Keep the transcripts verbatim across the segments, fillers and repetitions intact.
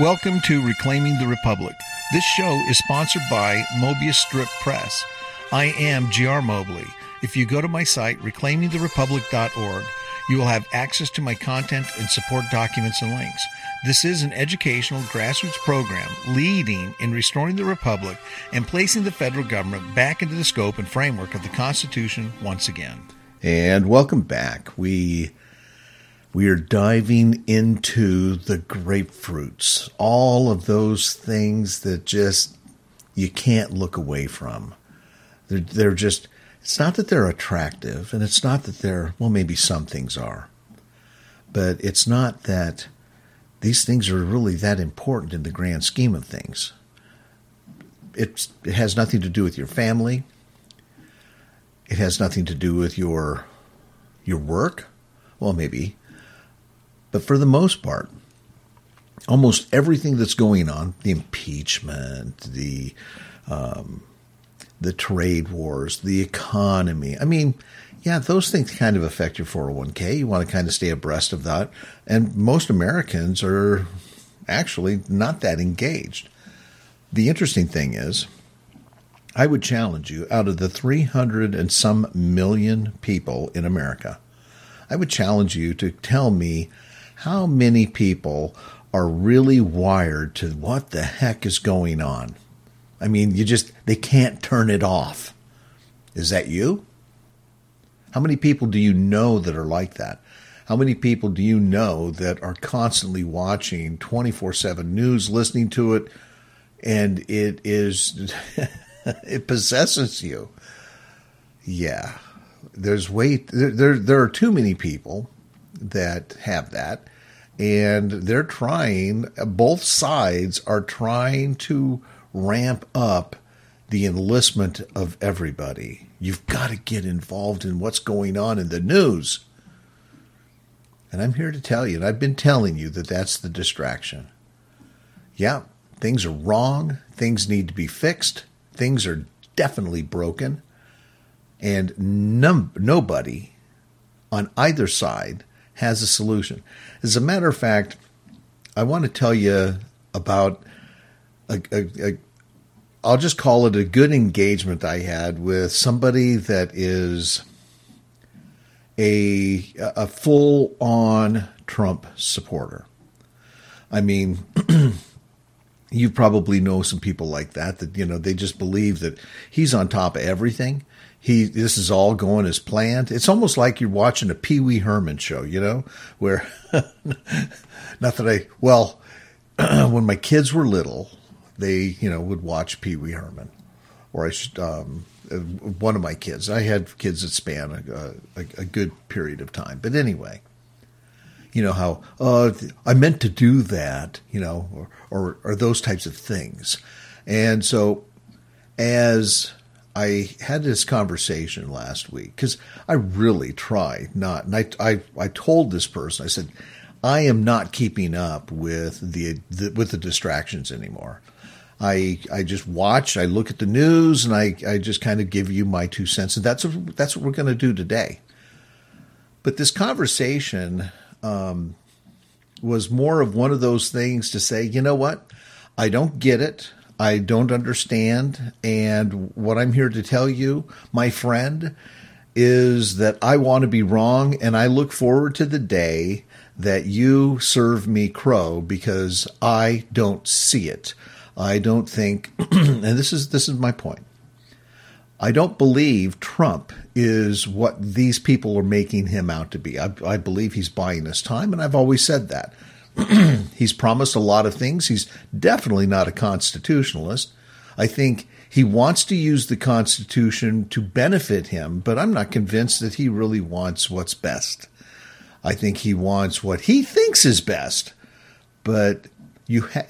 Welcome to Reclaiming the Republic. This show is sponsored by Mobius Strip Press. I am G R Mobley. If you go to my site, reclaiming the republic dot org, you will have access to my content and support documents and links. This is an educational grassroots program leading in restoring the Republic and placing the federal government back into the scope and framework of the Constitution once again. And welcome back. We we are diving into the grapefruits, all of those things that just you can't look away from. They're, they're just, it's not that they're attractive, and it's not that they're, well, maybe some things are, but it's not that these things are really that important in the grand scheme of things. It's, it has nothing to do with your family. It has nothing to do with your your work. Well, maybe. But for the most part, almost everything that's going on, the impeachment, the um, the trade wars, the economy. I mean, yeah, those things kind of affect your four oh one k. You want to kind of stay abreast of that. And most Americans are actually not that engaged. The interesting thing is, I would challenge you, out of the three hundred and some million people in America, I would challenge you to tell me how many people are really wired to what the heck is going on. I mean, you just, they can't turn it off. Is that you? How many people do you know that are like that? How many people do you know that are constantly watching twenty-four seven news, listening to it, and it is, it possesses you? Yeah. There's way, there, there, there are too many people that have that, and they're trying, both sides are trying to ramp up the enlistment of everybody. You've got to get involved in what's going on in the news. And I'm here to tell you, and I've been telling you, that that's the distraction. Yeah, things are wrong. Things need to be fixed. Things are definitely broken. And num- nobody on either side has a solution. As a matter of fact, I want to tell you about a, a, a I'll just call it a good engagement I had with somebody that is a a full-on Trump supporter. I mean, you probably know some people like that, that, you know, they just believe that he's on top of everything. He, this is all going as planned. It's almost like you're watching a Pee Wee Herman show, you know, where, not that I, well, when my kids were little, they, you know, would watch Pee Wee Herman, or I should, um, one of my kids. I had kids that span a, a, a good period of time. But anyway, you know how, uh, I meant to do that, you know, or, or, or those types of things. And so as I had this conversation last week, because I really try not, and I, I, I told this person, I said, I am not keeping up with the, the with the distractions anymore. I I just watch, I look at the news, and I, I just kind of give you my two cents, and that's a, that's what we're going to do today. But this conversation um, was more of one of those things to say, you know what, I don't get it. I don't understand. And what I'm here to tell you, my friend, is that I want to be wrong. And I look forward to the day that you serve me crow, because I don't see it. I don't think, and this is, this is my point. I don't believe Trump is what these people are making him out to be. I, I believe he's buying his time. And I've always said that. He's promised a lot of things. He's definitely not a constitutionalist. I think he wants to use the Constitution to benefit him, but I'm not convinced that he really wants what's best. I think he wants what he thinks is best. But you ha-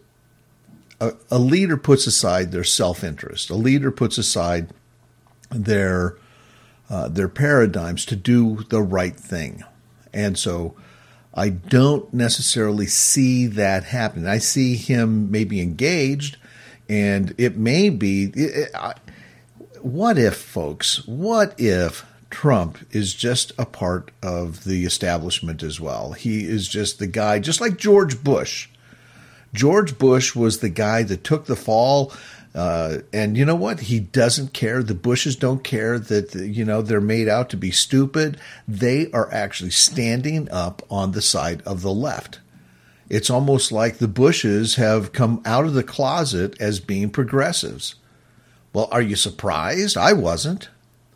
a, a leader puts aside their self-interest. A leader puts aside their uh, their paradigms to do the right thing. And so I don't necessarily see that happening. I see him maybe engaged, and it may be. It, I, what if, folks, what if Trump is just a part of the establishment as well? He is just the guy, just like George Bush. George Bush was the guy that took the fall. Uh, and you know what? He doesn't care. The Bushes don't care that, you know, they're made out to be stupid. They are actually standing up on the side of the left. It's almost like the Bushes have come out of the closet as being progressives. Well, are you surprised? I wasn't.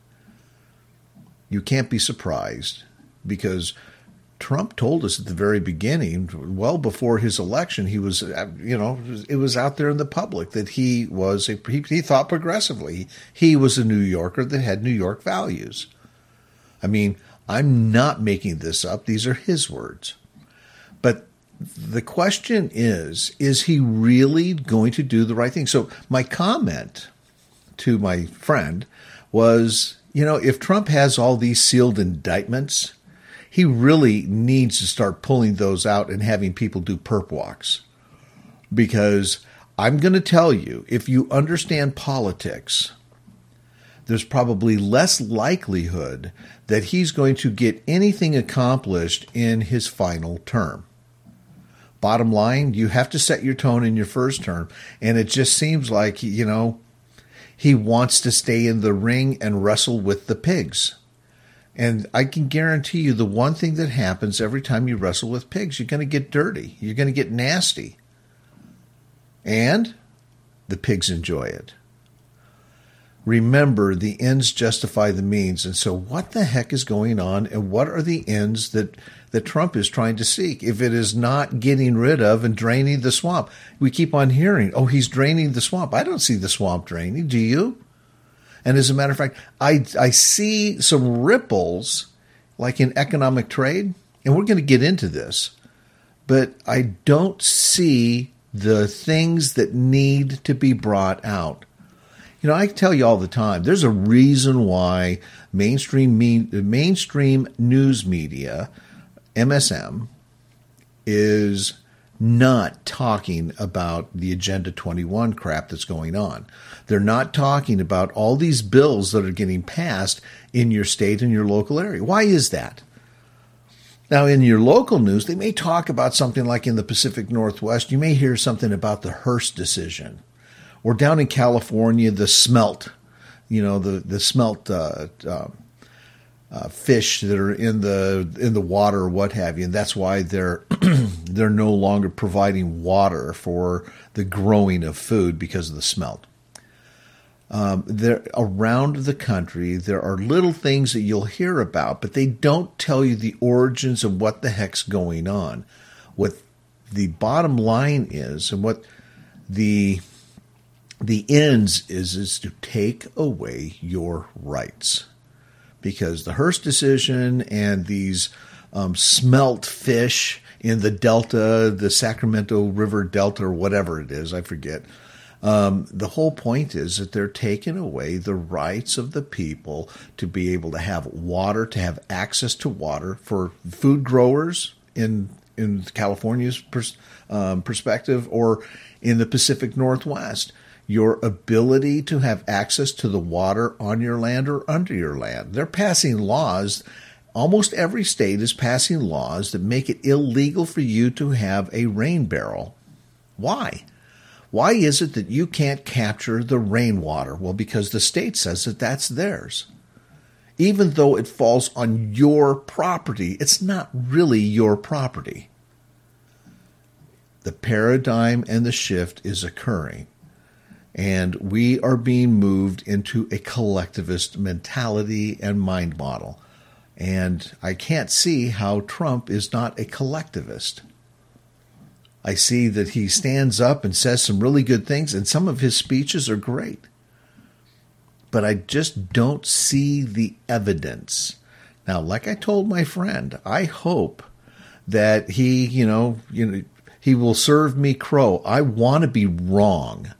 You can't be surprised because Trump told us at the very beginning, well before his election, he was, you know, it was out there in the public that he was, a, he, he thought progressively. He was a New Yorker that had New York values. I mean, I'm not making this up. These are his words. But the question is, is he really going to do the right thing? So my comment to my friend was, you know, if Trump has all these sealed indictments, he really needs to start pulling those out and having people do perp walks. Because I'm going to tell you, if you understand politics, there's probably less likelihood that he's going to get anything accomplished in his final term. Bottom line, you have to set your tone in your first term. And it just seems like, you know, he wants to stay in the ring and wrestle with the pigs. And I can guarantee you the one thing that happens every time you wrestle with pigs, you're going to get dirty. You're going to get nasty. And the pigs enjoy it. Remember, the ends justify the means. And so what the heck is going on and what are the ends that, that Trump is trying to seek? If it is not getting rid of and draining the swamp. We keep on hearing, oh, he's draining the swamp. I don't see the swamp draining. Do you? And as a matter of fact, I, I see some ripples like in economic trade, and we're going to get into this, but I don't see the things that need to be brought out. You know, I tell you all the time, there's a reason why mainstream me, mainstream news media, M S M, is not talking about the Agenda twenty-one crap that's going on. They're not talking about all these bills that are getting passed in your state and your local area. Why is that? Now, in your local news, they may talk about something like in the Pacific Northwest. You may hear something about the Hearst decision. Or down in California, the smelt, you know, the, the smelt uh, uh, uh, fish that are in the in the water or what have you. And that's why they're they're no longer providing water for the growing of food because of the smelt. Um, there around the country, there are little things that you'll hear about, but they don't tell you the origins of what the heck's going on. What the bottom line is, and what the the ends is, is to take away your rights. Because the Hearst decision and these um, smelt fish in the Delta, the Sacramento River Delta, or whatever it is, I forget. Um, the whole point is that they're taking away the rights of the people to be able to have water, to have access to water for food growers in in California's pers- um, perspective, or in the Pacific Northwest. Your ability to have access to the water on your land or under your land. They're passing laws. Almost every state is passing laws that make it illegal for you to have a rain barrel. Why? Why is it that you can't capture the rainwater? Well, because the state says that that's theirs. Even though it falls on your property, it's not really your property. The paradigm and the shift is occurring. And we are being moved into a collectivist mentality and mind model. And I can't see how Trump is not a collectivist. I see that he stands up and says some really good things, and some of his speeches are great. But I just don't see the evidence. Now, like I told my friend, I hope that he, you know, you know, he will serve me crow. I want to be wrong.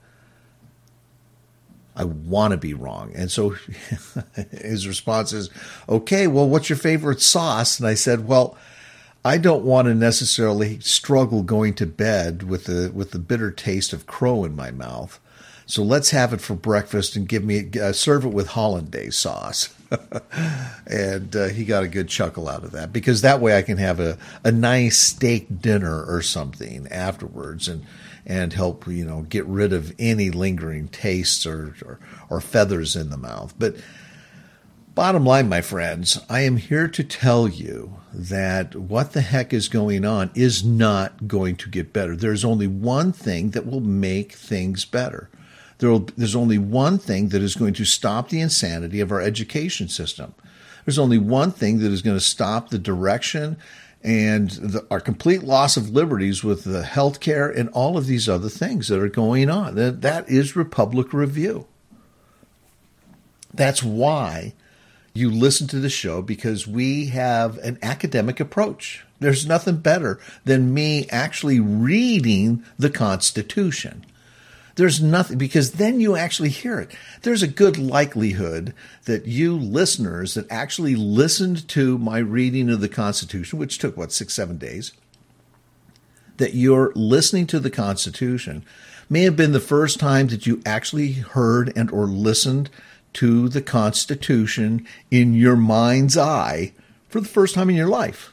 I want to be wrong. And so his response is, okay, well, what's your favorite sauce? And I said, well, I don't want to necessarily struggle going to bed with the with the bitter taste of crow in my mouth. So let's have it for breakfast and give me uh, serve it with hollandaise sauce. and uh, he got a good chuckle out of that, because that way I can have a, a nice steak dinner or something afterwards and and help, you know, get rid of any lingering tastes or, or, or feathers in the mouth. But bottom line, my friends, I am here to tell you that what the heck is going on is not going to get better. There's only one thing that will make things better. There will, there's only one thing that is going to stop the insanity of our education system. There's only one thing that is going to stop the direction and the, our complete loss of liberties with the healthcare and all of these other things that are going on. That, that is Republic Review. That's why you listen to the show, because we have an academic approach. There's nothing better than me actually reading the Constitution. There's nothing, because then you actually hear it. There's a good likelihood that you listeners that actually listened to my reading of the Constitution, which took, what, six, seven days, that you're listening to the Constitution may have been the first time that you actually heard and or listened to the Constitution in your mind's eye for the first time in your life.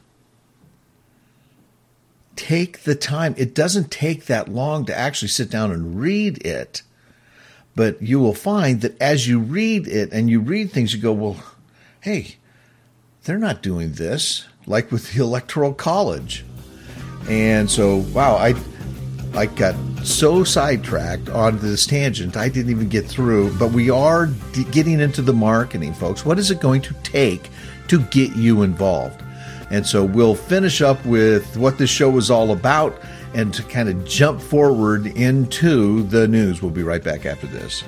Take the time. It doesn't take that long to actually sit down and read it. But you will find that as you read it and you read things, you go, well, hey, they're not doing this, like with the Electoral College. And so, wow, I I got so sidetracked on this tangent, I didn't even get through. But we are d- getting into the marketing, folks. What is it going to take to get you involved? And so we'll finish up with what this show is all about and to kind of jump forward into the news. We'll be right back after this.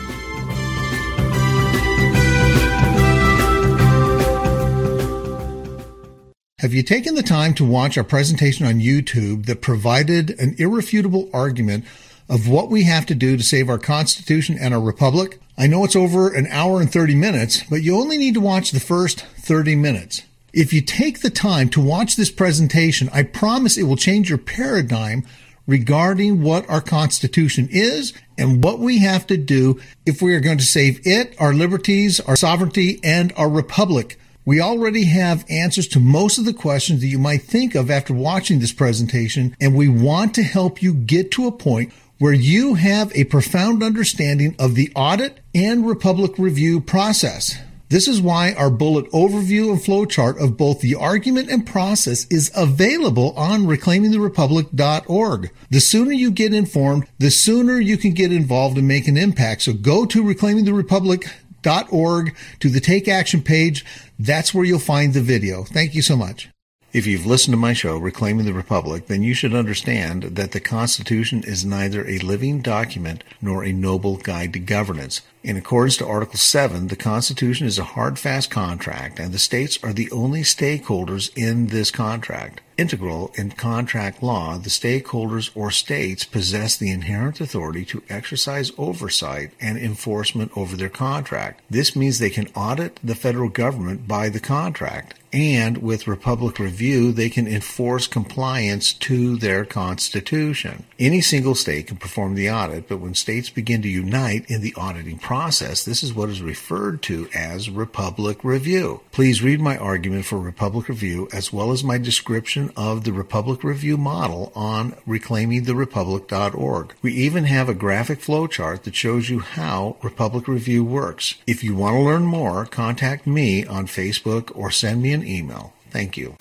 Have you taken the time to watch our presentation on YouTube that provided an irrefutable argument of what we have to do to save our Constitution and our Republic? I know it's over an hour and thirty minutes, but you only need to watch the first thirty minutes. If you take the time to watch this presentation, I promise it will change your paradigm regarding what our Constitution is and what we have to do if we are going to save it, our liberties, our sovereignty, and our republic. We already have answers to most of the questions that you might think of after watching this presentation, and we want to help you get to a point where you have a profound understanding of the audit and Republic Review process. This is why our bullet overview and flowchart of both the argument and process is available on reclaiming the republic dot org. The sooner you get informed, the sooner you can get involved and make an impact. So go to reclaiming the republic dot org to the Take Action page. That's where you'll find the video. Thank you so much. If you've listened to my show, Reclaiming the Republic, then you should understand that the Constitution is neither a living document nor a noble guide to governance. In accordance to Article seven, the Constitution is a hard, fast contract, and the states are the only stakeholders in this contract. Integral in contract law, the stakeholders or states possess the inherent authority to exercise oversight and enforcement over their contract. This means they can audit the federal government by the contract, and with Republic Review, they can enforce compliance to their Constitution. Any single state can perform the audit, but when states begin to unite in the auditing process, this is what is referred to as Republic Review. Please read my argument for Republic Review as well as my description of the Republic Review model on reclaiming the republic dot org. We even have a graphic flowchart that shows you how Republic Review works. If you want to learn more, contact me on Facebook or send me an email. Thank you.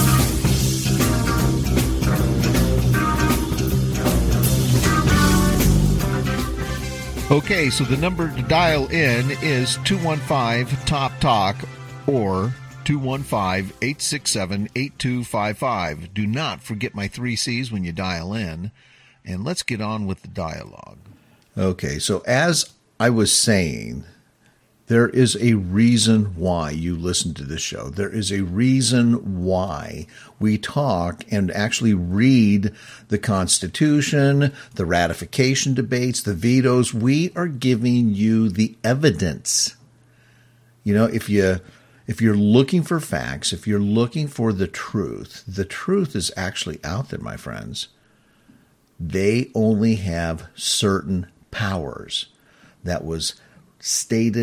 Okay, so the number to dial in is two one five, T O P Talk or two one five, eight six seven, eight two five five. Do not forget my three C's when you dial in, and let's get on with the dialogue. Okay, so as I was saying, there is a reason why you listen to this show. There is a reason why we talk and actually read the Constitution, the ratification debates, the vetoes. We are giving you the evidence. You know, if you if you're looking for facts, if you're looking for the truth, the truth is actually out there, my friends. They only have certain powers. That was stated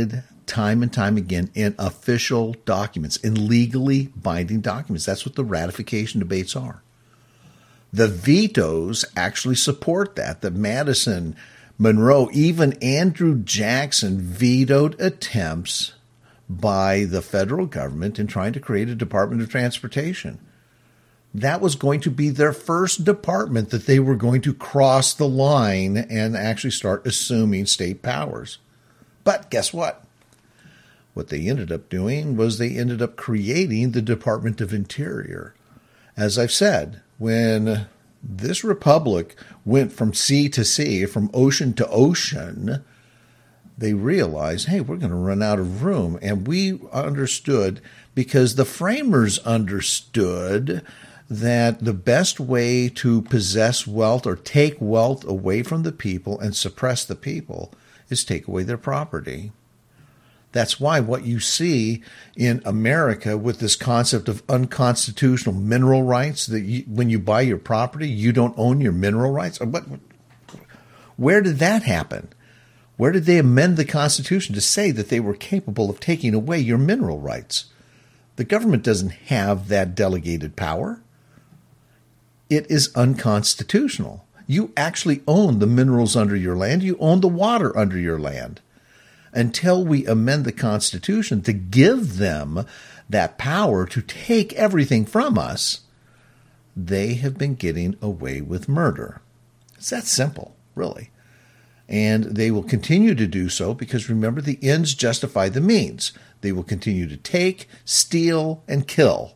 time and time again in official documents, in legally binding documents. That's what the ratification debates are. The vetoes actually support that. The Madison, Monroe, even Andrew Jackson vetoed attempts by the federal government in trying to create a Department of Transportation. That was going to be their first department that they were going to cross the line and actually start assuming state powers. But guess what? What they ended up doing was they ended up creating the Department of Interior. As I've said, when this republic went from sea to sea, from ocean to ocean, they realized, hey, we're going to run out of room. And we understood, because the framers understood that the best way to possess wealth or take wealth away from the people and suppress the people is take away their property. That's why what you see in America with this concept of unconstitutional mineral rights, that you, when you buy your property, you don't own your mineral rights. What, where did that happen? Where did they amend the Constitution to say that they were capable of taking away your mineral rights? The government doesn't have that delegated power. It is unconstitutional. You actually own the minerals under your land. You own the water under your land. Until we amend the Constitution to give them that power to take everything from us, they have been getting away with murder. It's that simple, really. And they will continue to do so because, remember, the ends justify the means. They will continue to take, steal, and kill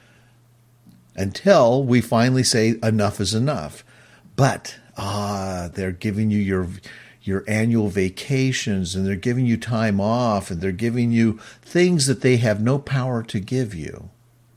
until we finally say enough is enough. But ah, they're giving you your your annual vacations, and they're giving you time off, and they're giving you things that they have no power to give you.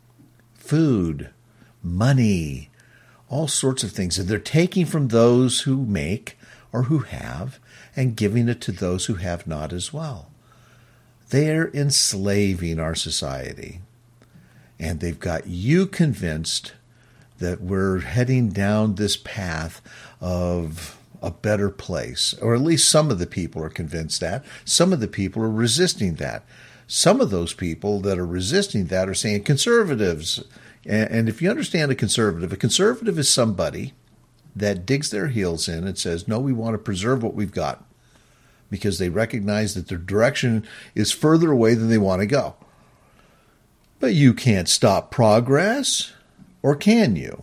Food, money, all sorts of things. And they're taking from those who make or who have and giving it to those who have not as well. They're enslaving our society. And they've got you convinced that we're heading down this path of a better place, or at least some of the people are convinced that. Some of the people are resisting that. Some of those people that are resisting that are saying conservatives. And if you understand a conservative, a conservative is somebody that digs their heels in and says, no, we want to preserve what we've got, because they recognize that their direction is further away than they want to go. But you can't stop progress, or can you?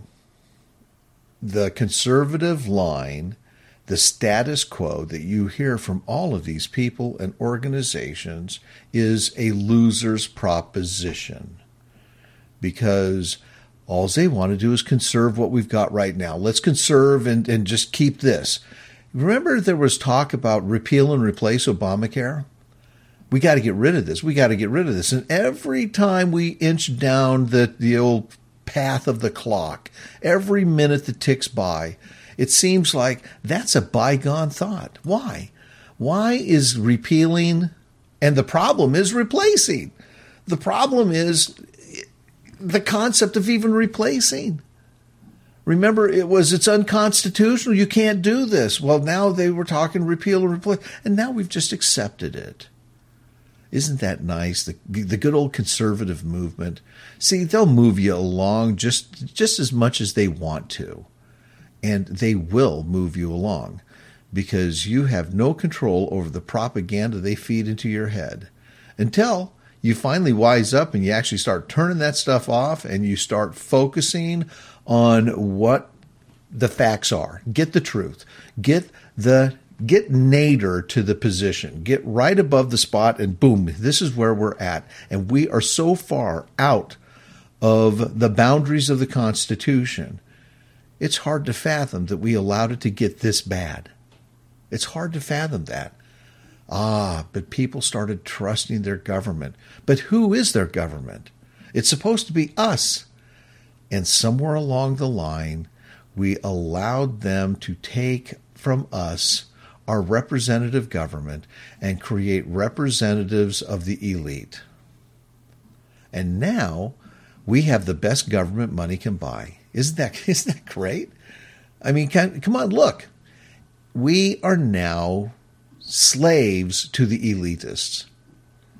The conservative line, the status quo that you hear from all of these people and organizations, is a loser's proposition, because all they want to do is conserve what we've got right now. Let's conserve and, and just keep this. Remember there was talk about repeal and replace Obamacare? We got to get rid of this. We got to get rid of this. And every time we inch down the, the old path of the clock, every minute that ticks by, it seems like that's a bygone thought. Why? Why is repealing, and the problem is replacing. The problem is the concept of even replacing. Remember, it was, it's unconstitutional. You can't do this. Well, now they were talking repeal and replace, and now we've just accepted it. Isn't that nice? The the good old conservative movement. See, they'll move you along just just as much as they want to. And they will move you along, because you have no control over the propaganda they feed into your head, until you finally wise up and you actually start turning that stuff off and you start focusing on what the facts are. Get the truth. Get the Get Nader to the position. Get right above the spot, and boom, this is where we're at. And we are so far out of the boundaries of the Constitution, it's hard to fathom that we allowed it to get this bad. It's hard to fathom that. Ah, but people started trusting their government. But who is their government? It's supposed to be us. And somewhere along the line, we allowed them to take from us our representative government and create representatives of the elite. And now we have the best government money can buy. Isn't that, isn't that great? I mean, can, come on, look. We are now slaves to the elitists.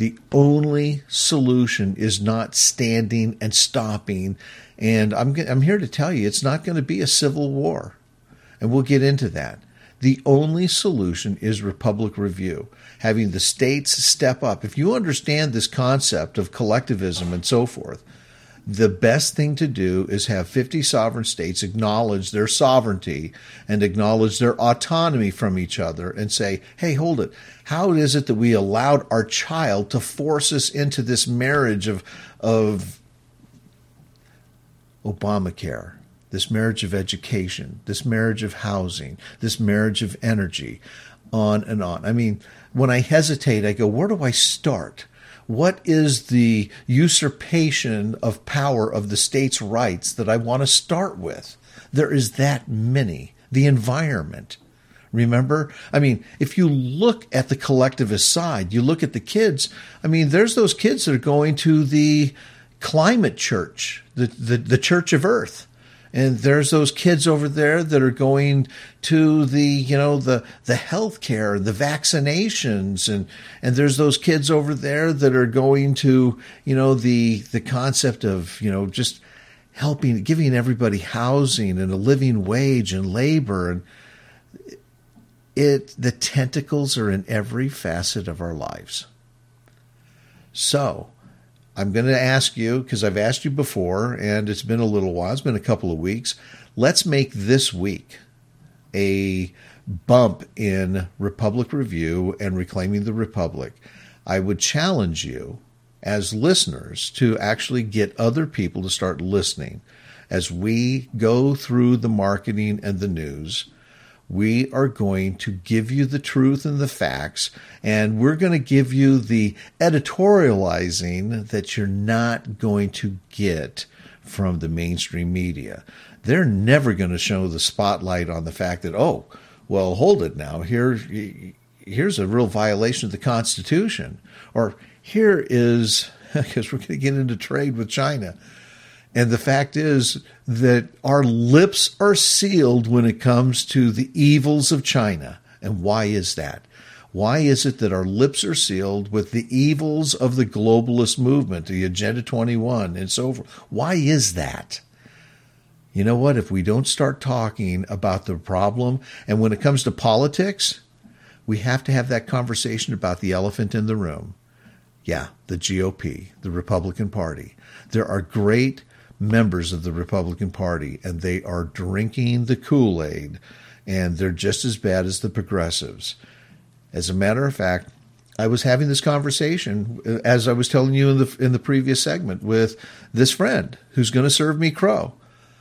The only solution is not standing and stopping. And I'm, I'm here to tell you, it's not going to be a civil war. And we'll get into that. The only solution is Republic Review, having the states step up. If you understand this concept of collectivism and so forth, the best thing to do is have fifty sovereign states acknowledge their sovereignty and acknowledge their autonomy from each other and say, hey, hold it. How is it that we allowed our child to force us into this marriage of, of Obamacare, this marriage of education, this marriage of housing, this marriage of energy, on and on? I mean, when I hesitate, I go, where do I start? What is the usurpation of power of the states' rights that I want to start with? There is that many. The environment. Remember? I mean, if you look at the collectivist side, you look at the kids, I mean, there's those kids that are going to the climate church, the, the, the Church of Earth. And there's those kids over there that are going to the, you know, the, the healthcare, the vaccinations. And, and there's those kids over there that are going to, you know, the, the concept of, you know, just helping, giving everybody housing and a living wage and labor. And it, the tentacles are in every facet of our lives. So I'm going to ask you, because I've asked you before, and it's been a little while, it's been a couple of weeks. Let's make this week a bump in Republic Review and Reclaiming the Republic. I would challenge you as listeners to actually get other people to start listening. As we go through the marketing and the news, we are going to give you the truth and the facts, and we're going to give you the editorializing that you're not going to get from the mainstream media. They're never going to show the spotlight on the fact that, oh, well, hold it now. Here, here's a real violation of the Constitution. Or here is, because we're going to get into trade with China. And the fact is that our lips are sealed when it comes to the evils of China. And why is that? Why is it that our lips are sealed with the evils of the globalist movement, the Agenda twenty-one, and so forth? Why is that? You know what? If we don't start talking about the problem, and when it comes to politics, we have to have that conversation about the elephant in the room. Yeah, the G O P, the Republican Party. There are great members of the Republican Party, and they are drinking the Kool-Aid, and they're just as bad as the progressives. As a matter of fact, I was having this conversation, as I was telling you in the in the previous segment, with this friend who's going to serve me crow.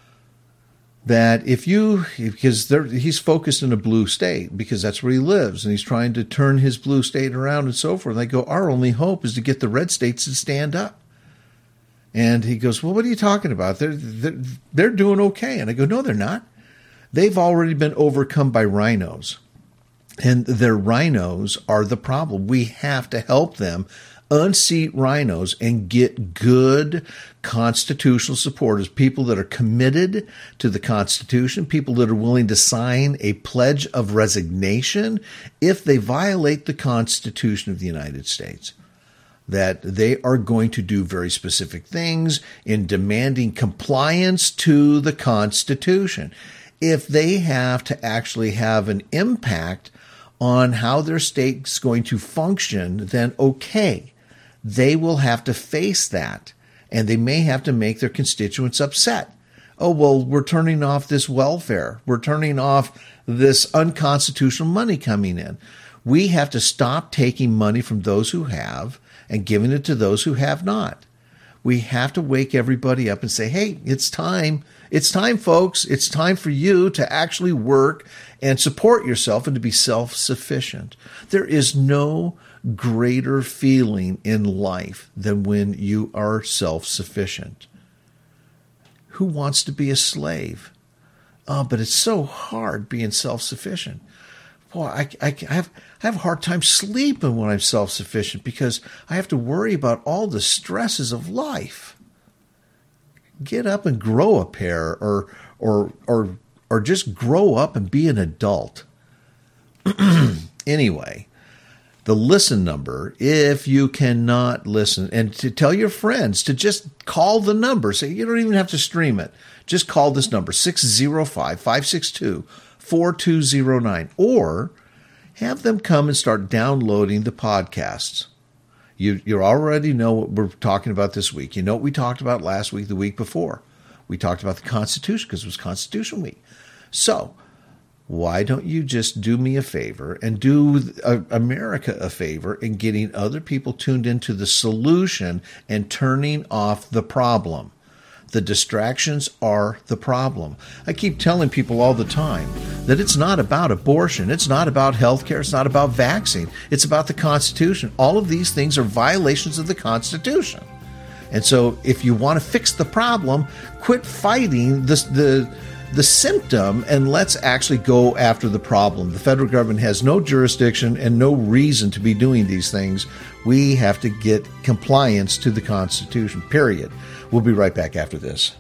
That if you, because he's focused in a blue state, because that's where he lives, and he's trying to turn his blue state around and so forth. And I go, our only hope is to get the red states to stand up. And he goes, well, what are you talking about? They're, they're, they're doing okay. And I go, no, they're not. They've already been overcome by rhinos. And their rhinos are the problem. We have to help them unseat rhinos and get good constitutional supporters, people that are committed to the Constitution, people that are willing to sign a pledge of resignation if they violate the Constitution of the United States. That they are going to do very specific things in demanding compliance to the Constitution. If they have to actually have an impact on how their state's going to function, then okay, they will have to face that, and they may have to make their constituents upset. Oh, well, we're turning off this welfare. We're turning off this unconstitutional money coming in. We have to stop taking money from those who have and giving it to those who have not. We have to wake everybody up and say, hey, it's time. It's time, folks. It's time for you to actually work and support yourself and to be self-sufficient. There is no greater feeling in life than when you are self-sufficient. Who wants to be a slave? Oh, but it's so hard being self-sufficient. Boy, I, I, I, have, I have a hard time sleeping when I'm self-sufficient because I have to worry about all the stresses of life. Get up and grow a pair, or or or or just grow up and be an adult. Anyway, the listen number, if you cannot listen, and to tell your friends to just call the number. So you don't even have to stream it. Just call this number, six oh five, five six two, four two oh nine, or have them come and start downloading the podcasts. You, you already know what we're talking about this week. You know what we talked about last week, the week before. We talked about the Constitution because it was Constitution Week. So why don't you just do me a favor and do America a favor in getting other people tuned into the solution and turning off the problem? The distractions are the problem. I keep telling people all the time that it's not about abortion. It's not about health care. It's not about vaccine. It's about the Constitution. All of these things are violations of the Constitution. And so if you want to fix the problem, quit fighting the, the, the symptom and let's actually go after the problem. The federal government has no jurisdiction and no reason to be doing these things. We have to get compliance to the Constitution, period. We'll be right back after this.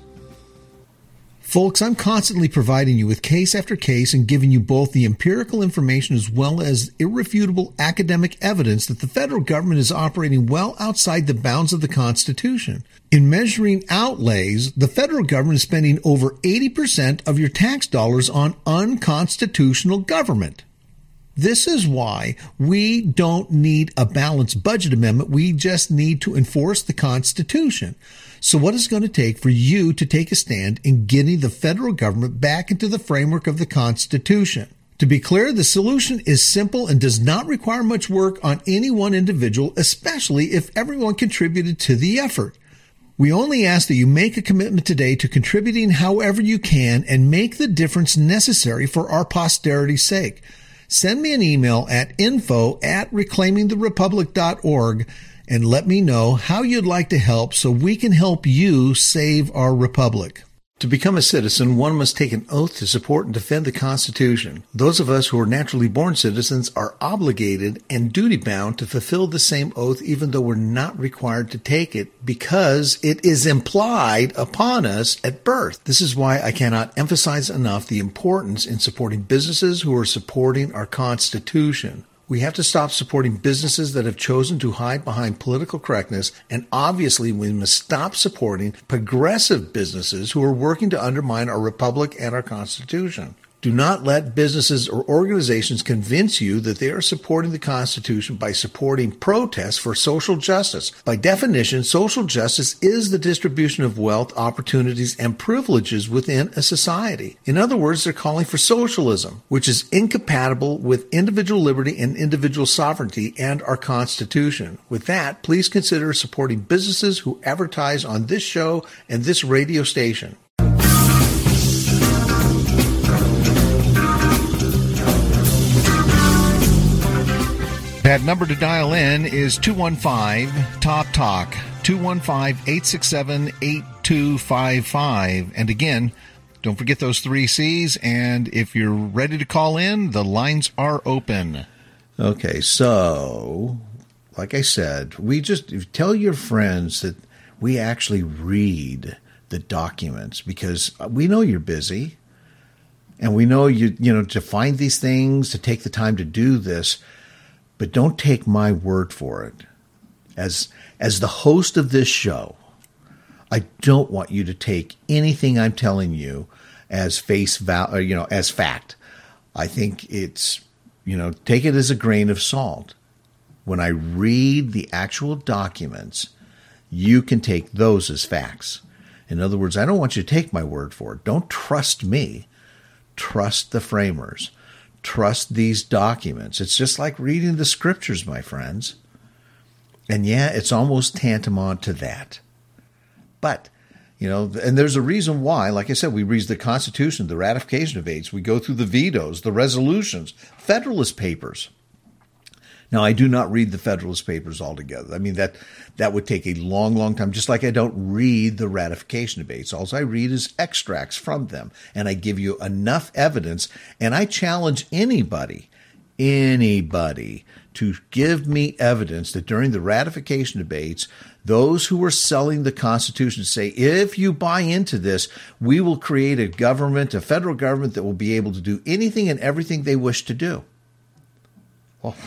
Folks, I'm constantly providing you with case after case and giving you both the empirical information as well as irrefutable academic evidence that the federal government is operating well outside the bounds of the Constitution. In measuring outlays, the federal government is spending over eighty percent of your tax dollars on unconstitutional government. This is why we don't need a balanced budget amendment. We just need to enforce the Constitution. So what is it going to take for you to take a stand in getting the federal government back into the framework of the Constitution? To be clear, the solution is simple and does not require much work on any one individual, especially if everyone contributed to the effort. We only ask that you make a commitment today to contributing however you can and make the difference necessary for our posterity's sake. Send me an email at info at reclaiming the republic dot org and let me know how you'd like to help so we can help you save our republic. To become a citizen, one must take an oath to support and defend the Constitution. Those of us who are naturally born citizens are obligated and duty-bound to fulfill the same oath even though we're not required to take it because it is implied upon us at birth. This is why I cannot emphasize enough the importance in supporting businesses who are supporting our Constitution. We have to stop supporting businesses that have chosen to hide behind political correctness, and obviously we must stop supporting progressive businesses who are working to undermine our republic and our Constitution. Do not let businesses or organizations convince you that they are supporting the Constitution by supporting protests for social justice. By definition, social justice is the distribution of wealth, opportunities, and privileges within a society. In other words, they're calling for socialism, which is incompatible with individual liberty and individual sovereignty and our Constitution. With that, please consider supporting businesses who advertise on this show and this radio station. That number to dial in is two one five, T O P, TALK, two one five, eight six seven, eight two five five. And again, don't forget those three C's, and if you're ready to call in, the lines are open. Okay, so, like I said, we just tell your friends that we actually read the documents because we know you're busy, and we know you, you know, to find these things, to take the time to do this. But don't take my word for it. As as the host of this show, I don't want you to take anything I'm telling you as face val, or, you know, as fact. I think it's, you know, take it as a grain of salt. When I read the actual documents, you can take those as facts. In other words, I don't want you to take my word for it. Don't trust me. Trust the framers. Trust these documents. It's just like reading the scriptures, my friends. And yeah, it's almost tantamount to that. But, you know, and there's a reason why, like I said, we read the Constitution, the ratification debates, we go through the vetoes, the resolutions, Federalist Papers. Now, I do not read the Federalist Papers altogether. I mean, that that would take a long, long time, just like I don't read the ratification debates. All I read is extracts from them, and I give you enough evidence, and I challenge anybody, anybody, to give me evidence that during the ratification debates, those who were selling the Constitution say, if you buy into this, we will create a government, a federal government that will be able to do anything and everything they wish to do. Well,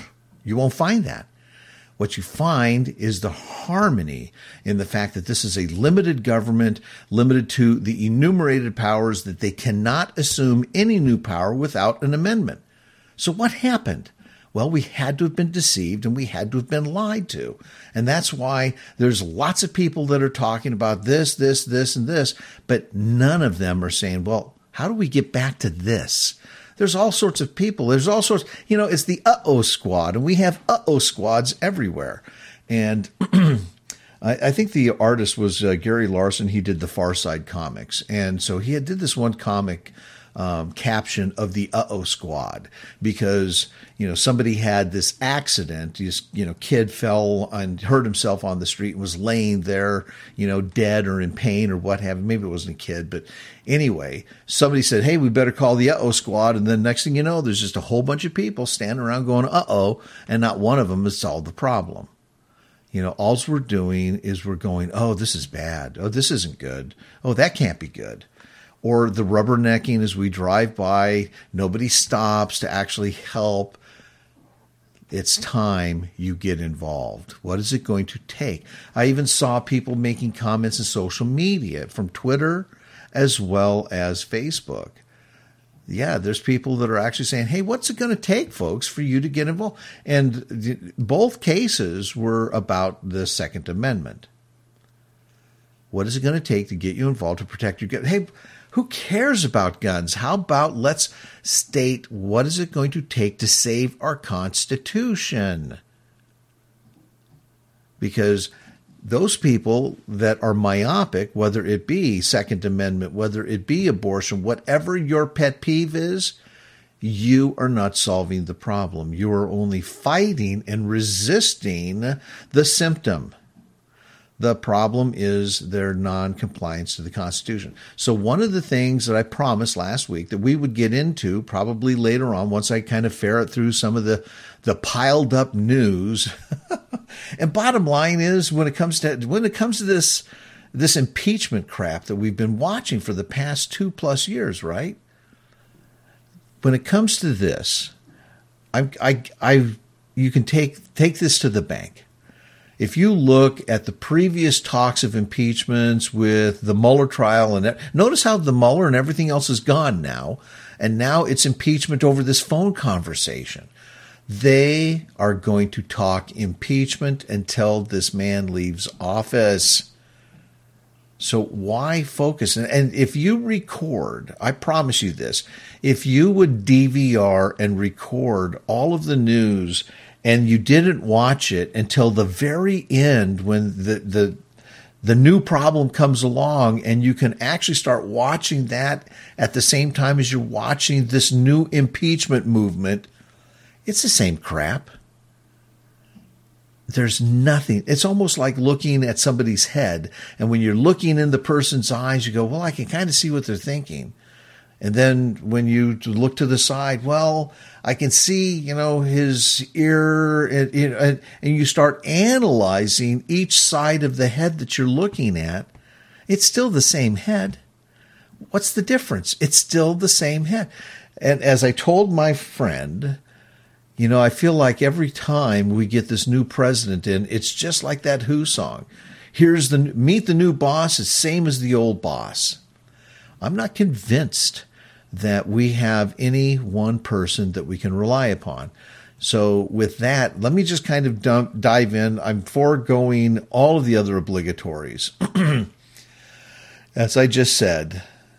You won't find that. What you find is the harmony in the fact that this is a limited government, limited to the enumerated powers, that they cannot assume any new power without an amendment. So what happened? Well, we had to have been deceived and we had to have been lied to. And that's why there's lots of people that are talking about this, this, this, and this, but none of them are saying, well, how do we get back to this? There's all sorts of people. There's all sorts, you know, it's the uh-oh squad, and we have uh-oh squads everywhere. And I, I think the artist was uh, Gary Larson. He did the Far Side comics. And so he had did this one comic um, caption of the uh-oh squad because, you know, somebody had this accident. This, you know, kid fell and hurt himself on the street and was laying there, you know, dead or in pain or what have you. Maybe it wasn't a kid, but anyway, somebody said, hey, we better call the uh-oh squad. And then next thing you know, there's just a whole bunch of people standing around going, uh-oh, and not one of them has solved the problem. You know, all we're doing is we're going, oh, this is bad. Oh, this isn't good. Oh, that can't be good. Or the rubbernecking as we drive by, nobody stops to actually help. It's time you get involved. What is it going to take? I even saw people making comments in social media from Twitter as well as Facebook. Yeah, there's people that are actually saying, hey, what's it going to take, folks, for you to get involved? And both cases were about the Second Amendment. What is it going to take to get you involved to protect your gun? Hey, who cares about guns? How about let's state what is it going to take to save our Constitution? Because those people that are myopic, whether it be Second Amendment, whether it be abortion, whatever your pet peeve is, you are not solving the problem. You are only fighting and resisting the symptom. The problem is their non-compliance to the Constitution. So one of the things that I promised last week that we would get into probably later on once I kind of ferret through some of the, the piled up news. And bottom line is when it comes to when it comes to this this impeachment crap that we've been watching for the past two plus years, right? When it comes to this, I I I you can take take this to the bank. If you look at the previous talks of impeachments with the Mueller trial, and notice how the Mueller and everything else is gone now, and now it's impeachment over this phone conversation. They are going to talk impeachment until this man leaves office. So why focus? And if you record, I promise you this, if you would D V R and record all of the news and you didn't watch it until the very end when the, the, the new problem comes along and you can actually start watching that at the same time as you're watching this new impeachment movement, it's the same crap. There's nothing. It's almost like looking at somebody's head. And when you're looking in the person's eyes, you go, well, I can kind of see what they're thinking. And then when you look to the side, well, I can see, you know, his ear, and, and, and you start analyzing each side of the head that you're looking at. It's still the same head. What's the difference? It's still the same head. And as I told my friend, you know, I feel like every time we get this new president in, it's just like that Who song. Here's the meet the new boss, it's same as the old boss. I'm not convinced that we have any one person that we can rely upon. So with that, let me just kind of dump, dive in. I'm foregoing all of the other obligatories. As I just said,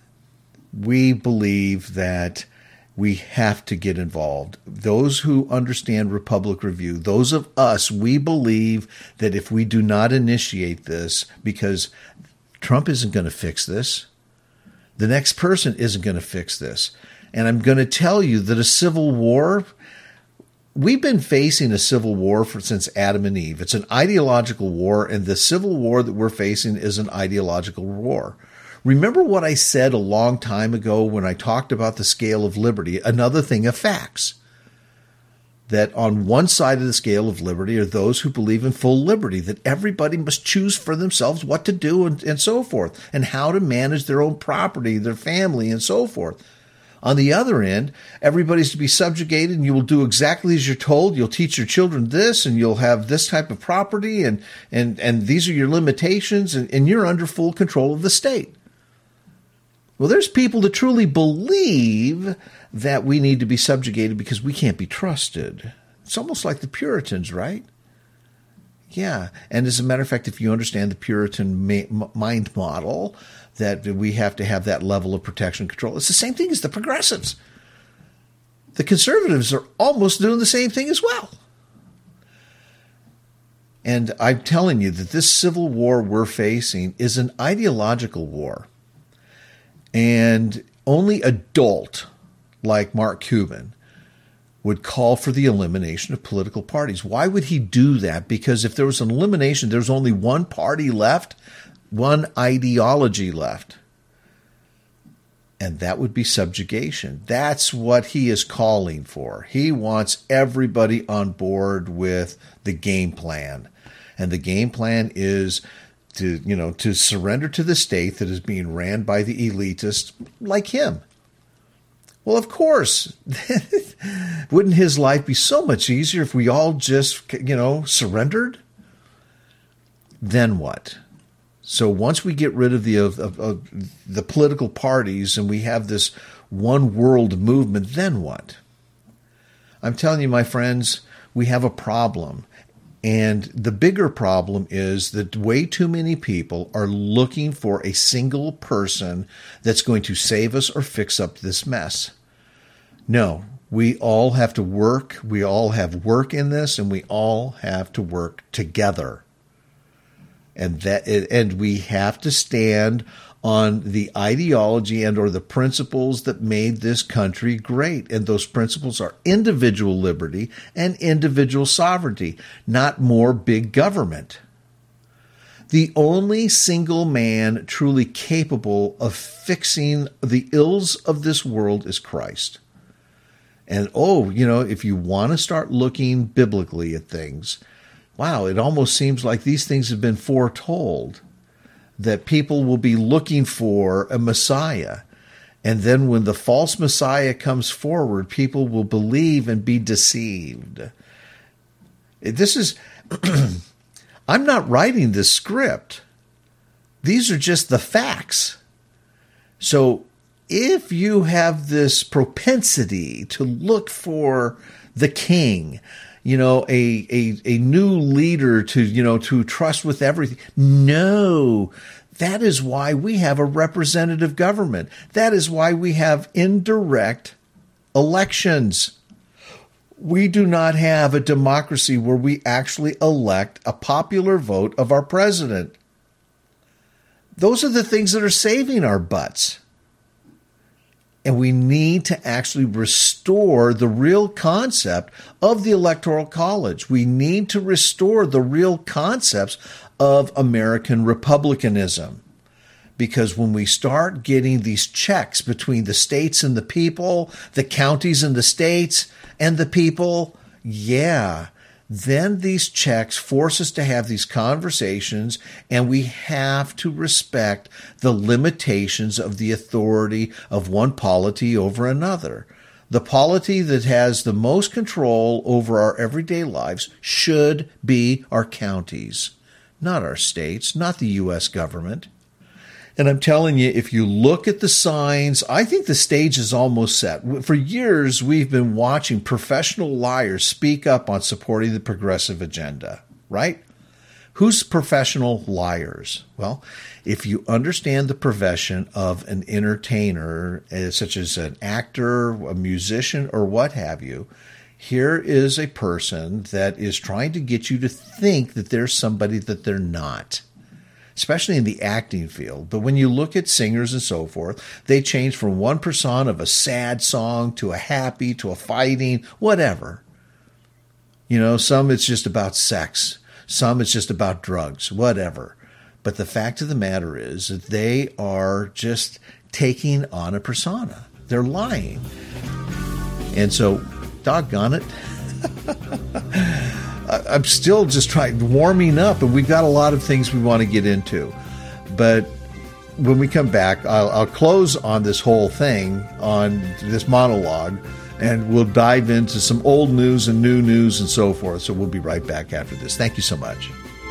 we believe that we have to get involved. Those who understand Republic Review, those of us, we believe that if we do not initiate this, because Trump isn't going to fix this, the next person isn't going to fix this. And I'm going to tell you that a civil war, we've been facing a civil war for, since Adam and Eve. It's an ideological war, and the civil war that we're facing is an ideological war. Remember what I said a long time ago when I talked about the scale of liberty, another thing of facts, that on one side of the scale of liberty are those who believe in full liberty, that everybody must choose for themselves what to do and, and so forth, and how to manage their own property, their family, and so forth. On the other end, everybody's to be subjugated and you will do exactly as you're told. You'll teach your children this and you'll have this type of property and, and, and these are your limitations and, and you're under full control of the state. Well, there's people that truly believe that we need to be subjugated because we can't be trusted. It's almost like the Puritans, right? Yeah. And as a matter of fact, if you understand the Puritan ma- mind model, that we have to have that level of protection and control, it's the same thing as the progressives. The conservatives are almost doing the same thing as well. And I'm telling you that this civil war we're facing is an ideological war. And only adult like Mark Cuban would call for the elimination of political parties. Why would he do that? Because if there was an elimination, there's only one party left, one ideology left. And that would be subjugation. That's what he is calling for. He wants everybody on board with the game plan. And the game plan is to, you know, to surrender to the state that is being ran by the elitists like him. Well, of course, wouldn't his life be so much easier if we all just, you know, surrendered? Then what? So once we get rid of the of, of, of the political parties and we have this one world movement, then what? I'm telling you, my friends, we have a problem. And the bigger problem is that way too many people are looking for a single person that's going to save us or fix up this mess. No, we all have to work. We all have work in this, and we all have to work together. And that, and we have to stand on the ideology and or the principles that made this country great. And those principles are individual liberty and individual sovereignty, not more big government. The only single man truly capable of fixing the ills of this world is Christ. And, oh, you know, if you want to start looking biblically at things, wow, it almost seems like these things have been foretold. That people will be looking for a Messiah. And then when the false Messiah comes forward, people will believe and be deceived. This is, I'm not writing this script. These are just the facts. So if you have this propensity to look for the king, you know, a, a, a new leader to, you know, to trust with everything. No, that is why we have a representative government. That is why we have indirect elections. We do not have a democracy where we actually elect a popular vote of our president. Those are the things that are saving our butts. And we need to actually restore the real concept of the Electoral College. We need to restore the real concepts of American republicanism. Because when we start getting these checks between the states and the people, the counties and the states and the people, yeah, then these checks force us to have these conversations, and we have to respect the limitations of the authority of one polity over another. The polity that has the most control over our everyday lives should be our counties, not our states, not the U S government. And I'm telling you, if you look at the signs, I think the stage is almost set. For years, we've been watching professional liars speak up on supporting the progressive agenda, right? Who's professional liars? Well, if you understand the profession of an entertainer, such as an actor, a musician, or what have you, here is a person that is trying to get you to think that there's somebody that they're not. Especially in the acting field. But when you look at singers and so forth, they change from one persona of a sad song to a happy, to a fighting, whatever. You know, some it's just about sex. Some it's just about drugs, whatever. But the fact of the matter is that they are just taking on a persona. They're lying. And so, doggone it. I'm still just trying, warming up, and we've got a lot of things we want to get into. But when we come back, I'll, I'll close on this whole thing, on this monologue, and we'll dive into some old news and new news and so forth. So we'll be right back after this. Thank you so much.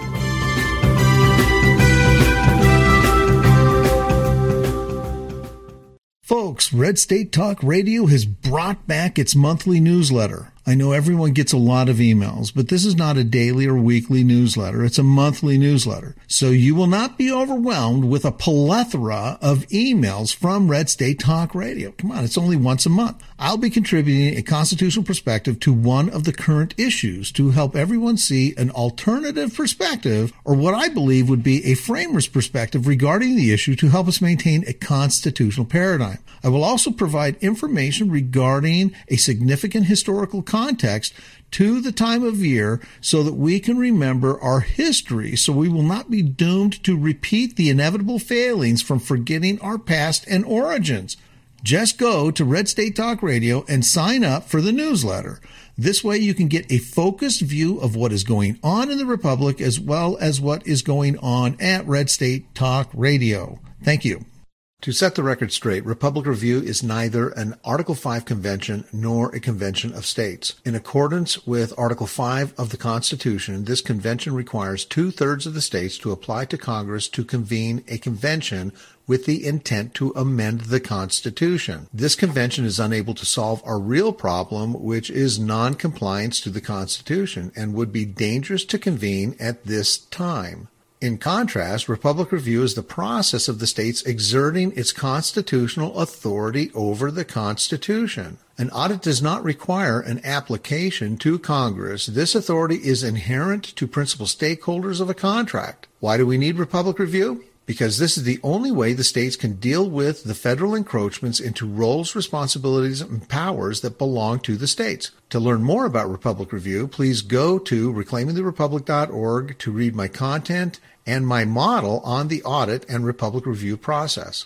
Folks, Red State Talk Radio has brought back its monthly newsletter. I know everyone gets a lot of emails, but this is not a daily or weekly newsletter. It's a monthly newsletter. So you will not be overwhelmed with a plethora of emails from Red State Talk Radio. Come on, it's only once a month. I'll be contributing a constitutional perspective to one of the current issues to help everyone see an alternative perspective, or what I believe would be a framer's perspective regarding the issue, to help us maintain a constitutional paradigm. I will also provide information regarding a significant historical context to the time of year so that we can remember our history, so we will not be doomed to repeat the inevitable failings from forgetting our past and origins. Just go to Red State Talk Radio and sign up for the newsletter. This way you can get a focused view of what is going on in the Republic, as well as what is going on at Red State Talk Radio. Thank you. To set the record straight, Republic Review is neither an Article five convention nor a convention of states. In accordance with Article five of the Constitution, this convention requires two-thirds of the states to apply to Congress to convene a convention with the intent to amend the Constitution. This convention is unable to solve our real problem, which is non-compliance to the Constitution, and would be dangerous to convene at this time. In contrast, Republic Review is the process of the states exerting its constitutional authority over the Constitution. An audit does not require an application to Congress. This authority is inherent to principal stakeholders of a contract. Why do we need Republic Review? Because this is the only way the states can deal with the federal encroachments into roles, responsibilities, and powers that belong to the states. To learn more about Republic Review, please go to reclaiming the republic dot org to read my content and my model on the audit and Republic Review process.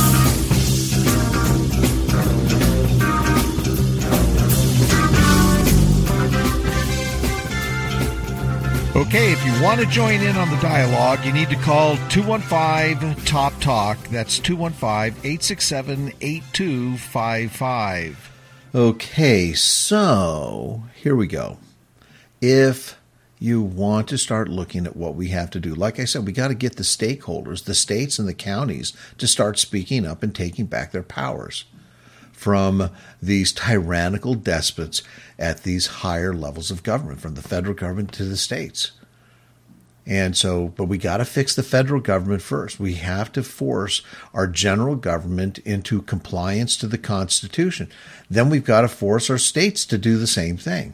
Okay, if you want to join in on the dialogue, you need to call two one five, T O P, TALK. That's two one five, eight six seven, eight two five five. Okay, so here we go. If you want to start looking at what we have to do, like I said, we got to get the stakeholders, the states and the counties, to start speaking up and taking back their powers from these tyrannical despots at these higher levels of government, from the federal government to the states. And so, but we got to fix the federal government first. We have to force our general government into compliance to the Constitution. Then we've got to force our states to do the same thing.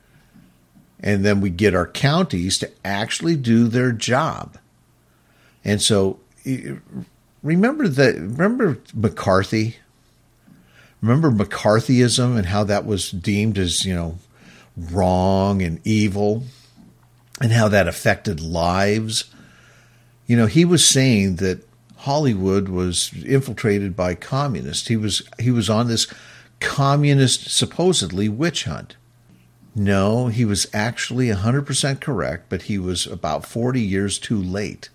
And then we get our counties to actually do their job. And so remember that, remember McCarthy? Remember McCarthyism and how that was deemed as, you know, wrong and evil, and how that affected lives? You know, he was saying that Hollywood was infiltrated by communists. He was he was on this communist, supposedly, witch hunt. No, he was actually one hundred percent correct, but he was about forty years too late.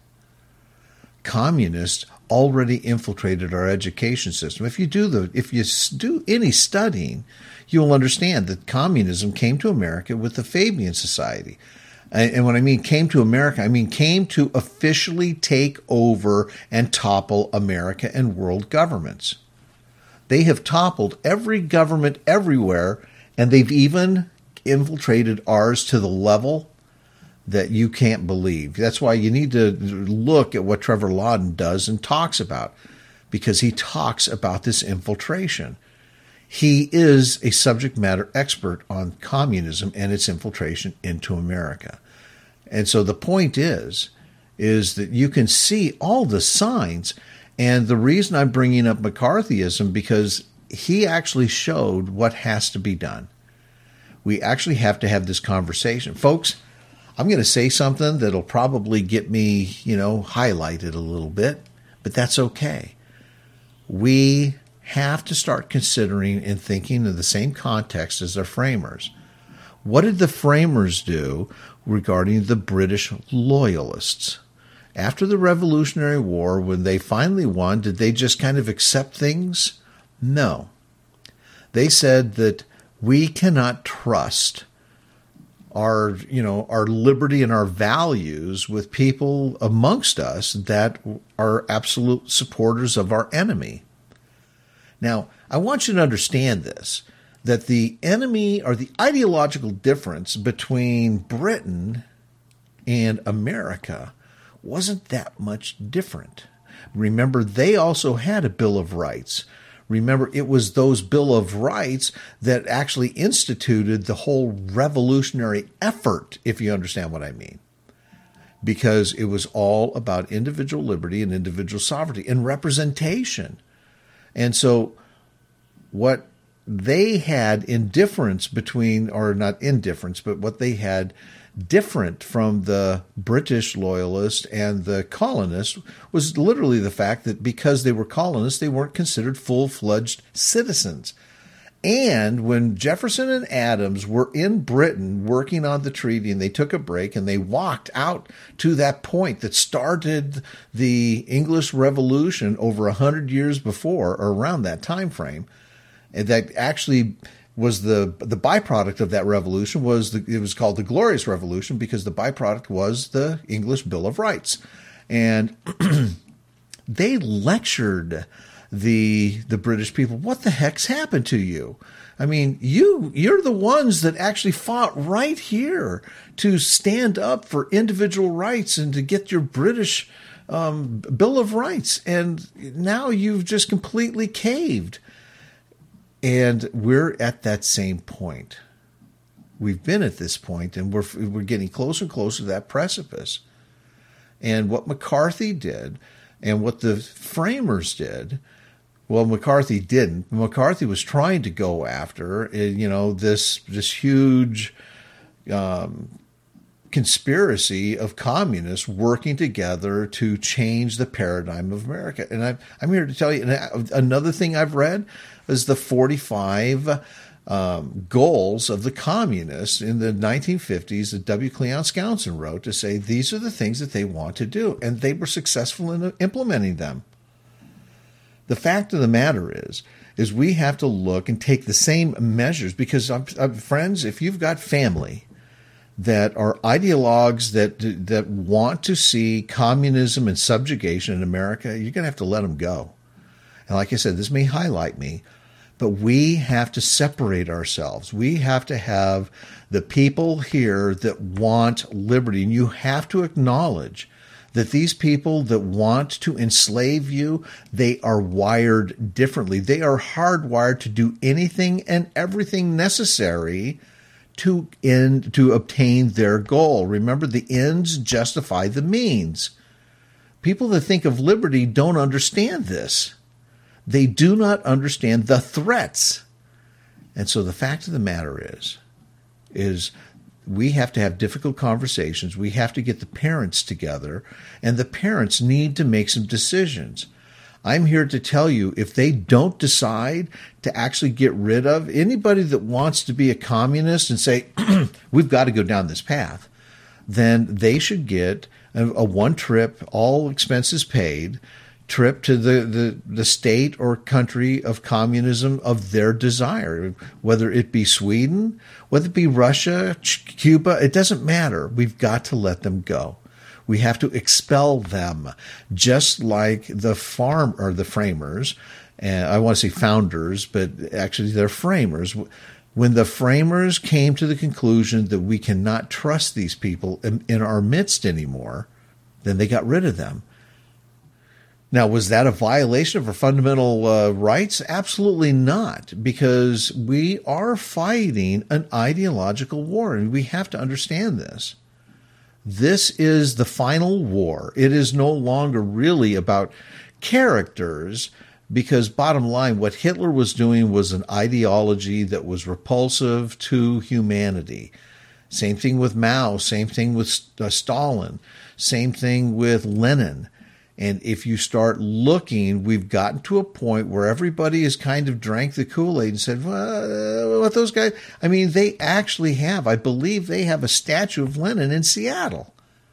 Communists already infiltrated our education system. If you do the, if you do any studying, you will understand that communism came to America with the Fabian Society. And, and when I mean came to America, I mean came to officially take over and topple America and world governments. They have toppled every government everywhere, and they've even infiltrated ours to the level that you can't believe. That's why you need to look at what Trevor Lawton does and talks about, because he talks about this infiltration. He is a subject matter expert on communism and its infiltration into America. And so the point is, is that you can see all the signs. And the reason I'm bringing up McCarthyism, because he actually showed what has to be done. We actually have to have this conversation. Folks, I'm going to say something that'll probably get me, you know, highlighted a little bit, but that's okay. We have to start considering and thinking in the same context as our framers. What did the framers do regarding the British loyalists? After the Revolutionary War, when they finally won, did they just kind of accept things? No. They said that we cannot trust our, you know, our liberty and our values with people amongst us that are absolute supporters of our enemy. Now, I want you to understand this, that the enemy or the ideological difference between Britain and America wasn't that much different. Remember, they also had a Bill of Rights. Remember, it was those Bill of Rights that actually instituted the whole revolutionary effort, if you understand what I mean. Because it was all about individual liberty and individual sovereignty and representation. And so what they had indifference between, or not indifference, but what they had different from the British loyalists and the colonists was literally the fact that because they were colonists, they weren't considered full-fledged citizens. And when Jefferson and Adams were in Britain working on the treaty and they took a break and they walked out to that point that started the English Revolution over a hundred years before, or around that time frame, and that actually was the the byproduct of that revolution was the, it was called the Glorious Revolution because the byproduct was the English Bill of Rights. And they lectured the the British people, what the heck's happened to you? I mean, you you're the ones that actually fought right here to stand up for individual rights and to get your British um, Bill of Rights, and now you've just completely caved. And we're at that same point. We've been at this point, and we're we're getting closer and closer to that precipice. And what McCarthy did, and what the framers did, well, McCarthy didn't. McCarthy was trying to go after, you know, this this huge um, conspiracy of communists working together to change the paradigm of America. And I'm I'm here to tell you, and another thing I've read is the forty-five um, goals of the communists in the nineteen fifties that W. Cleon Skousen wrote to say these are the things that they want to do, and they were successful in implementing them. The fact of the matter is, is we have to look and take the same measures because, uh, friends, if you've got family that are ideologues that that want to see communism and subjugation in America, you're going to have to let them go. And like I said, this may highlight me, but we have to separate ourselves. We have to have the people here that want liberty. And you have to acknowledge that these people that want to enslave you, they are wired differently. They are hardwired to do anything and everything necessary to end, to obtain their goal. Remember, the ends justify the means. People that think of liberty don't understand this. They do not understand the threats. And so the fact of the matter is, is we have to have difficult conversations. We have to get the parents together, and the parents need to make some decisions. I'm here to tell you, if they don't decide to actually get rid of anybody that wants to be a communist and say, we've got to go down this path, then they should get a, a one trip, all expenses paid, trip to the, the, the state or country of communism of their desire, whether it be Sweden, whether it be Russia, Cuba, it doesn't matter. We've got to let them go. We have to expel them, just like the farm or the framers, and I want to say founders, but actually they're framers. When the framers came to the conclusion that we cannot trust these people in, in our midst anymore, then they got rid of them. Now, was that a violation of our fundamental uh, rights? Absolutely not, because we are fighting an ideological war, and we have to understand this. This is the final war. It is no longer really about characters, because bottom line, what Hitler was doing was an ideology that was repulsive to humanity. Same thing with Mao, same thing with uh, Stalin, same thing with Lenin. And if you start looking, we've gotten to a point where everybody has kind of drank the Kool-Aid and said, well, what those guys, I mean, they actually have, I believe they have a statue of Lenin in Seattle.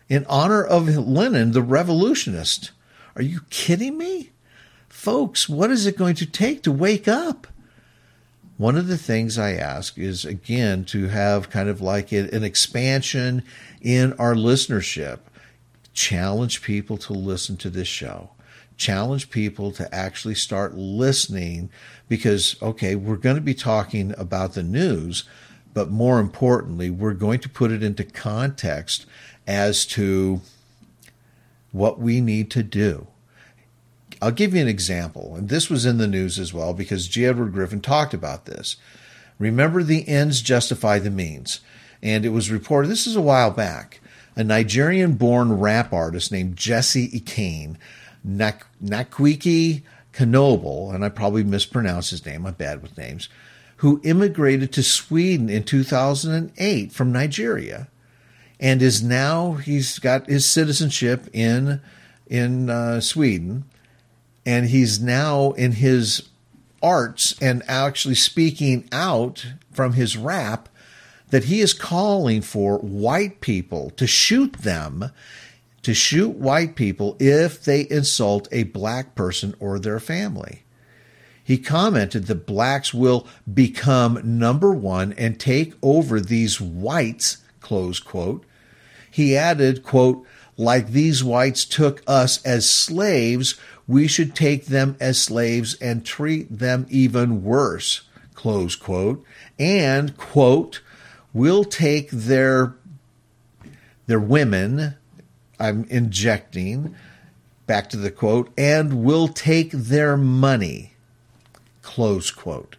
in honor of Lenin, the revolutionist. Are you kidding me? Folks, what is it going to take to wake up? One of the things I ask is, again, to have kind of like an expansion in our listenership. Challenge people to listen to this show. Challenge people to actually start listening because, okay, we're going to be talking about the news, but more importantly, we're going to put it into context as to what we need to do. I'll give you an example, and this was in the news as well because G. Edward Griffin talked about this. Remember, the ends justify the means. And it was reported, this is a while back, a Nigerian-born rap artist named Jesse Ikane, Nak- Nakwiki Kanoble, and I probably mispronounced his name, I'm bad with names, who immigrated to Sweden in two thousand eight from Nigeria, and is now, he's got his citizenship in, in uh, Sweden, and he's now in his arts and actually speaking out from his rap that he is calling for white people to shoot them, to shoot white people if they insult a black person or their family. He commented that blacks will become number one and take over these whites, close quote. He added, quote, like these whites took us as slaves, we should take them as slaves and treat them even worse, close quote. And, quote, we'll take their, their women, I'm injecting, back to the quote, and we'll take their money, close quote.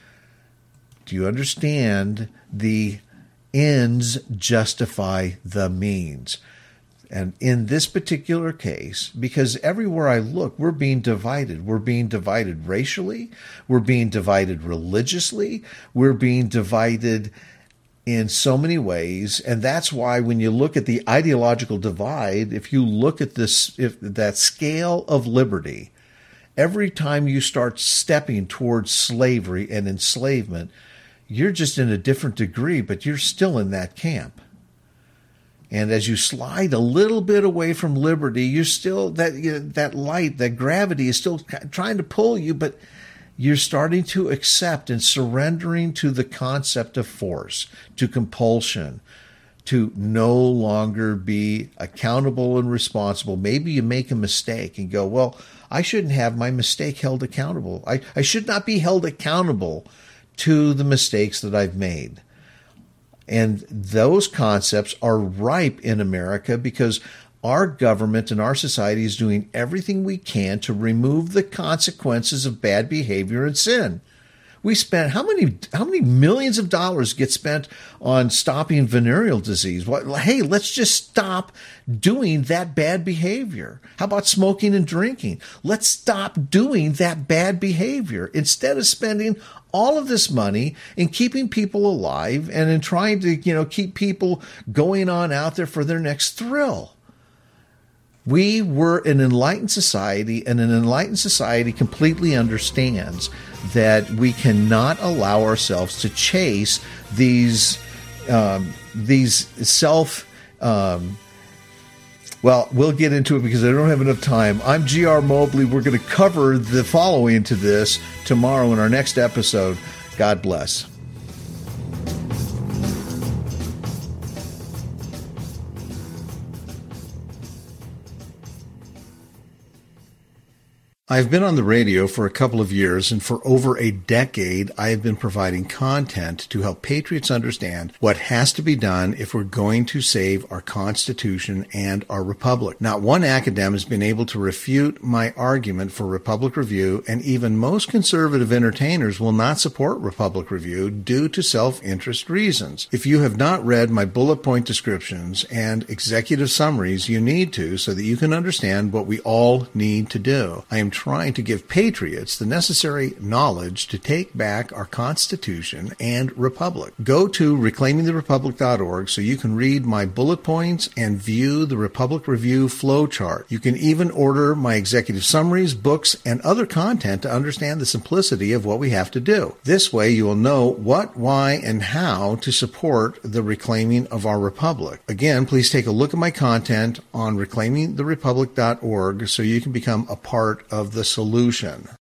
Do you understand the ends justify the means? And in this particular case, because everywhere I look, we're being divided. We're being divided racially. We're being divided religiously. We're being divided in so many ways. And that's why when you look at the ideological divide, if you look at this, if that scale of liberty, every time you start stepping towards slavery and enslavement, you're just in a different degree, but you're still in that camp. And as you slide a little bit away from liberty, you're still, that you know, that light, that gravity is still trying to pull you, but you're starting to accept and surrendering to the concept of force, to compulsion, to no longer be accountable and responsible. Maybe you make a mistake and go, well, I shouldn't have my mistake held accountable. I, I should not be held accountable to the mistakes that I've made. And those concepts are ripe in America because our government and our society is doing everything we can to remove the consequences of bad behavior and sin. We spent how many how many millions of dollars get spent on stopping venereal disease? Well, hey, let's just stop doing that bad behavior. How about smoking and drinking? Let's stop doing that bad behavior instead of spending all of this money in keeping people alive and in trying to, you know, keep people going on out there for their next thrill. We were an enlightened society, and an enlightened society completely understands that we cannot allow ourselves to chase these um, these self. Um, well, we'll get into it because I don't have enough time. I'm G R Mobley. We're going to cover the following to this tomorrow in our next episode. God bless. I've been on the radio for a couple of years, and for over a decade, I have been providing content to help patriots understand what has to be done if we're going to save our Constitution and our Republic. Not one academic has been able to refute my argument for Republic Review, and even most conservative entertainers will not support Republic Review due to self-interest reasons. If you have not read my bullet point descriptions and executive summaries, you need to so that you can understand what we all need to do. I am trying to give patriots the necessary knowledge to take back our Constitution and Republic. Go to reclaiming the republic dot org so you can read my bullet points and view the Republic Review flowchart. You can even order my executive summaries, books, and other content to understand the simplicity of what we have to do. This way you will know what, why, and how to support the reclaiming of our republic. Again, please take a look at my content on reclaiming the republic dot org so you can become a part of the solution.